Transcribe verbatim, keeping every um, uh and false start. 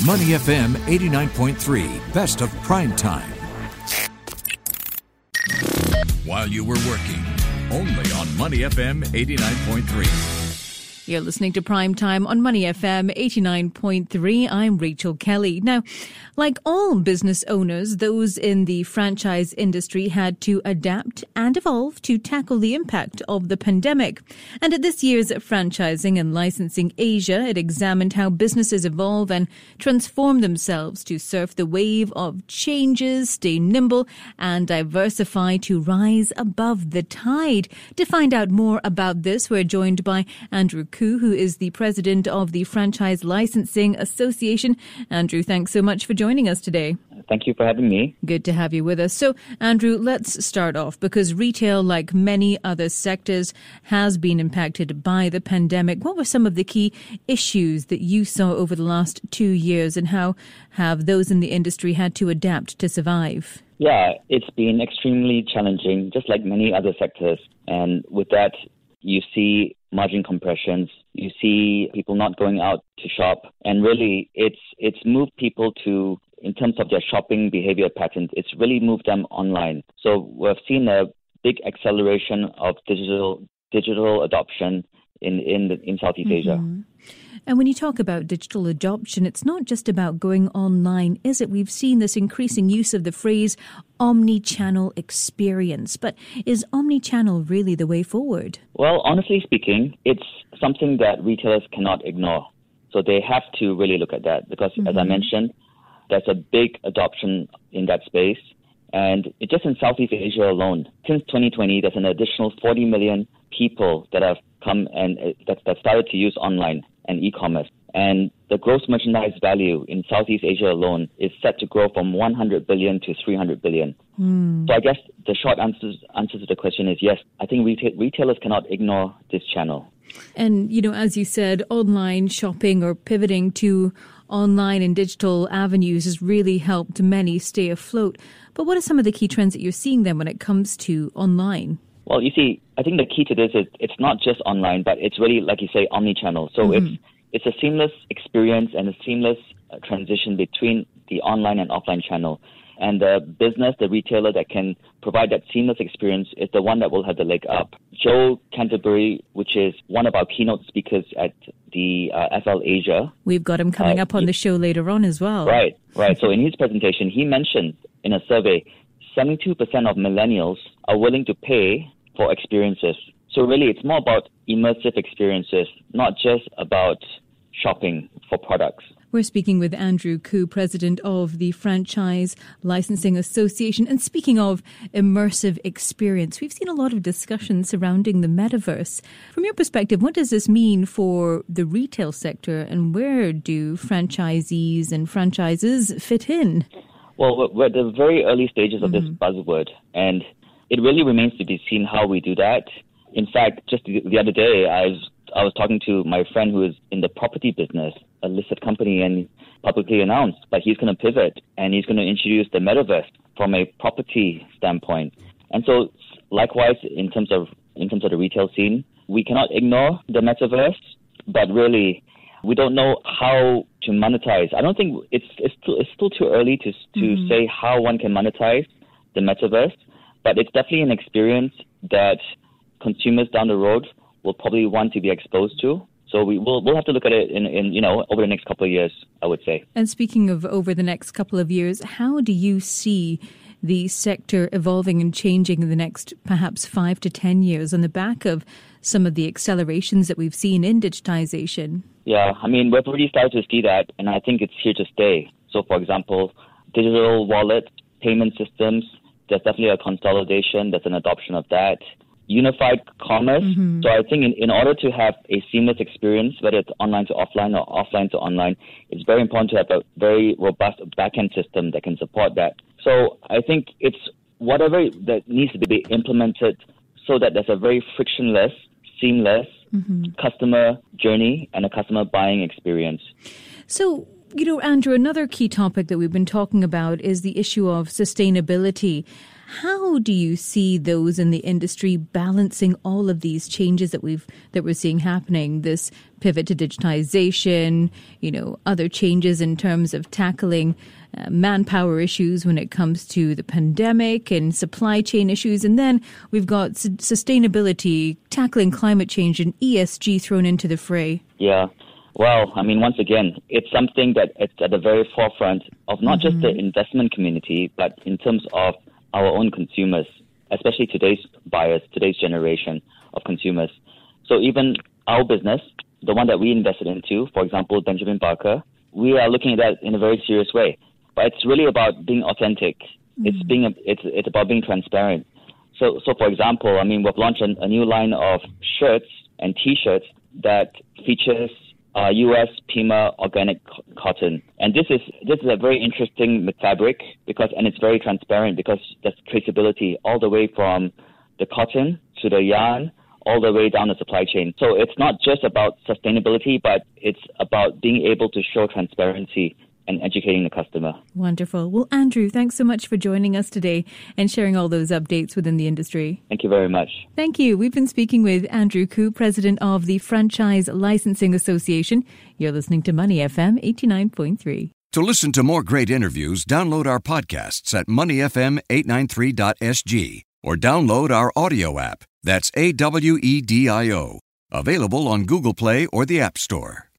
Money F M eighty-nine point three, best of prime time. While you were working, only on Money F M eighty-nine point three. You're listening to Prime Time on Money F M eighty-nine point three. I'm Rachel Kelly. Now, like all business owners, those in the franchise industry had to adapt and evolve to tackle the impact of the pandemic. And at this year's Franchising and Licensing Asia, it examined how businesses evolve and transform themselves to surf the wave of changes, stay nimble, and diversify to rise above the tide. To find out more about this, we're joined by Andrew Khoo, who is the president of the Franchise Licensing Association. Andrew, thanks so much for joining us today. Thank you for having me. Good to have you with us. So, Andrew, let's start off because retail, like many other sectors, has been impacted by the pandemic. What were some of the key issues that you saw over the last two years and how have those in the industry had to adapt to survive? Yeah, it's been extremely challenging, just like many other sectors. And with that, you see margin compressions, you see people not going out to shop, and really it's it's moved people to, in terms of their shopping behavior patterns, it's really moved them online. So we've seen a big acceleration of digital digital adoption in in, the, in Southeast mm-hmm. Asia. And when you talk about digital adoption, it's not just about going online, is it? We've seen this increasing use of the phrase omni-channel experience. But is omni-channel really the way forward? Well, honestly speaking, it's something that retailers cannot ignore. So they have to really look at that because, mm-hmm. as I mentioned, there's a big adoption in that space. And it, just in Southeast Asia alone, since twenty twenty, there's an additional forty million people that have come and uh, that, that started to use online and e-commerce. And the gross merchandise value in Southeast Asia alone is set to grow from one hundred billion to three hundred billion. Mm. So I guess the short answer, answer to the question is yes, I think reta- retailers cannot ignore this channel. And, you know, as you said, online shopping or pivoting to online and digital avenues has really helped many stay afloat. But what are some of the key trends that you're seeing then when it comes to online? Well, you see, I think the key to this is it's not just online, but it's really, like you say, omni-channel. So mm-hmm. it's it's a seamless experience and a seamless uh, transition between the online and offline channel. And the business, the retailer that can provide that seamless experience is the one that will have the leg up. Joe Canterbury, which is one of our keynote speakers at the uh, F L Asia. We've got him coming uh, up on he, the show later on as well. Right, right. So in his presentation, he mentioned in a survey, seventy-two percent of millennials are willing to pay for experiences. So really, it's more about immersive experiences, not just about shopping for products. We're speaking with Andrew Khoo, president of the Franchise Licensing Association. And speaking of immersive experience, we've seen a lot of discussion surrounding the metaverse. From your perspective, what does this mean for the retail sector and where do franchisees and franchises fit in? Well, we're at the very early stages of mm-hmm. this buzzword, and it really remains to be seen how we do that. In fact, just the other day, I was I was talking to my friend who is in the property business, a listed company, and publicly announced that he's going to pivot and he's going to introduce the metaverse from a property standpoint. And so, likewise, in terms of in terms of the retail scene, we cannot ignore the metaverse, but really, we don't know how to monetize. I don't think it's it's still, it's still too early to to mm-hmm. say how one can monetize the metaverse, but it's definitely an experience that consumers down the road will probably want to be exposed to. So we will we'll have to look at it in, in you know over the next couple of years, I would say. And speaking of over the next couple of years, how do you see the sector evolving and changing in the next perhaps five to ten years on the back of some of the accelerations that we've seen in digitization? Yeah, I mean, we've already started to see that, and I think it's here to stay. So, for example, digital wallet, payment systems, there's definitely a consolidation, there's an adoption of that. Unified commerce. Mm-hmm. So I think in, in order to have a seamless experience, whether it's online to offline or offline to online, it's very important to have a very robust back-end system that can support that. So I think it's whatever that needs to be implemented so that there's a very frictionless, seamless mm-hmm. customer journey and a customer buying experience. So, you know, Andrew, another key topic that we've been talking about is the issue of sustainability. How do you see those in the industry balancing all of these changes that we've that we're seeing happening? This pivot to digitization, you know, other changes in terms of tackling uh, manpower issues when it comes to the pandemic and supply chain issues, and then we've got s- sustainability, tackling climate change, and E S G thrown into the fray. Yeah. Well, I mean, once again, it's something that it's at the very forefront of not mm-hmm. just the investment community, but in terms of our own consumers, especially today's buyers, today's generation of consumers. So even our business, the one that we invested into, for example, Benjamin Barker, we are looking at that in a very serious way. But it's really about being authentic. Mm-hmm. It's being it's it's about being transparent. So so for example, I mean, we've launched a, a new line of shirts and T-shirts that features Uh, U S Pima organic co- cotton, and this is this is a very interesting fabric because, and it's very transparent because there's traceability all the way from the cotton to the yarn, all the way down the supply chain. So it's not just about sustainability, but it's about being able to show transparency and educating the customer. Wonderful. Well, Andrew, thanks so much for joining us today and sharing all those updates within the industry. Thank you very much. Thank you. We've been speaking with Andrew Khoo, President of the Franchise Licensing Association. You're listening to Money F M eighty-nine point three. To listen to more great interviews, download our podcasts at money f m eight nine three dot s g or download our audio app. That's A W E D I O. Available on Google Play or the App Store.